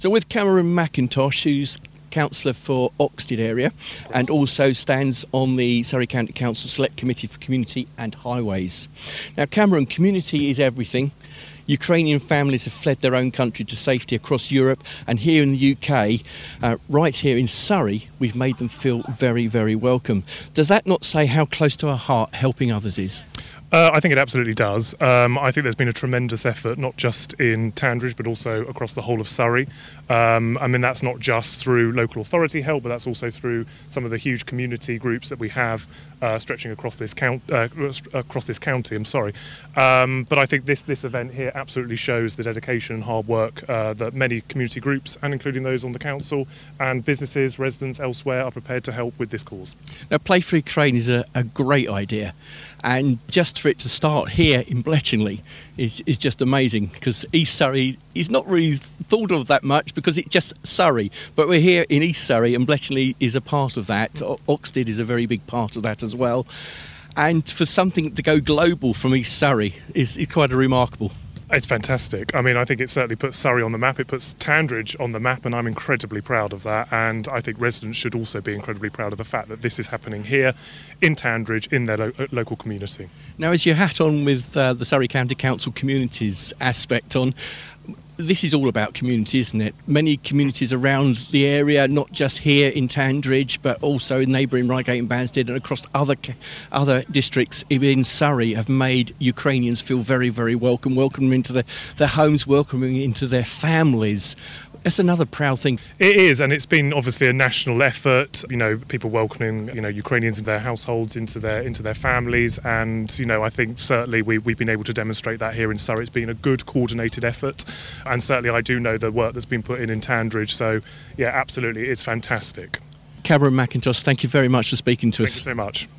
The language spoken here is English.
So with Cameron McIntosh, who's councillor for Oxted area and also stands on the Surrey County Council Select Committee for Community and Highways. Now, Cameron, community is everything. Ukrainian families have fled their own country to safety across Europe, and here in the UK, right here in Surrey, we've made them feel very, very welcome. Does that not say how close to our heart helping others is? I think it absolutely does. I think there's been a tremendous effort, not just in Tandridge, but also across the whole of Surrey. That's not just through local authority help, but that's also through some of the huge community groups that we have stretching across this county. But I think this event here absolutely shows the dedication and hard work that many community groups, and including those on the council, and businesses, residents elsewhere, are prepared to help with this cause. Now, Play for Ukraine is a great idea, and just for it to start here in Bletchley is just amazing, because East Surrey is not really thought of that much because it's just Surrey, but we're here in East Surrey and Bletchley is a part of that. Oxted is a very big part of that as well, and for something to go global from East Surrey is quite remarkable. It's fantastic. I think it certainly puts Surrey on the map. It puts Tandridge on the map, and I'm incredibly proud of that. And I think residents should also be incredibly proud of the fact that this is happening here in Tandridge, in their local community. Now, as your hat on with the Surrey County Council Communities aspect on, this is all about community, isn't it? Many communities around the area, not just here in Tandridge, but also in neighbouring Reigate and Banstead and across other districts in Surrey, have made Ukrainians feel very, very welcome them into their homes, welcoming into their families. It's another proud thing. It is, and it's been obviously a national effort. People welcoming Ukrainians into their households, into their families, and I think certainly we've been able to demonstrate that here in Surrey. It's been a good coordinated effort, and certainly I do know the work that's been put in Tandridge. So yeah, absolutely, it's fantastic. Cameron McIntosh, thank you very much for speaking to us. Thank you so much.